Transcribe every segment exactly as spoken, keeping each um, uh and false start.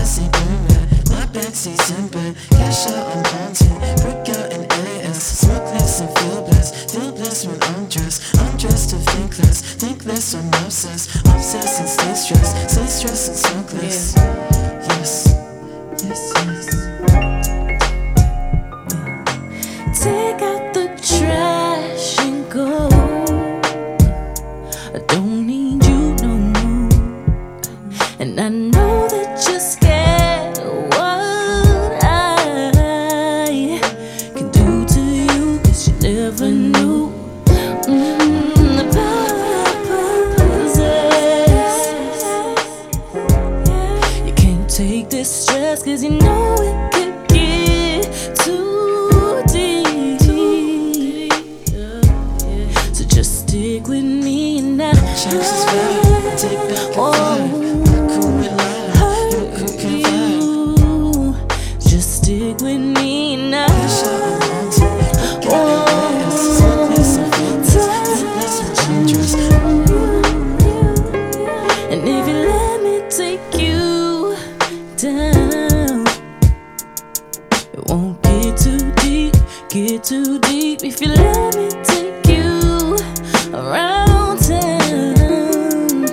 classy, burn red. My backseat simpin', cash out, I'm haunted. Brick out in A S, smoke less and feel blessed. Feel blessed when I'm dressed. I'm dressed to think less, think less, I'm obsessed. Obsessed and stay stressed, stay stressed and smoke less. Yes, yes, yes. Take out the trash and go. I don't need you no more. And I know that you're scared of what I can do to you, 'cause you never knew mm, the power possess. You can't take this stress, 'cause you know it could get too deep. So just stick with me and I Chances vibe, take back the vibe. You're cool with love, you're cool can vibe. Just stick with me and I Cash out, I'm haunted. Brick out in A S, smoke less and feel blessed. Feel blessed when I'm dressed. And if you let me take you down, it won't get too deep, get too deep. If you let me take you around town,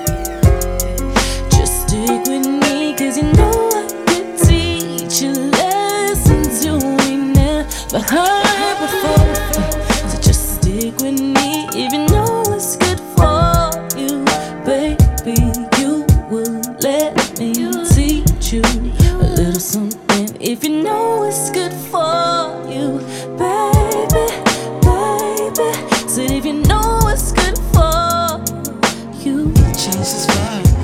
just stick with me, 'cause you know I could teach you lessons you ain't never heard before. So just stick with me if you know it's good for you, baby. You will let me teach you a little something if you know it's good for you, baby, baby. Said if you know it's good for you. Change this vibe,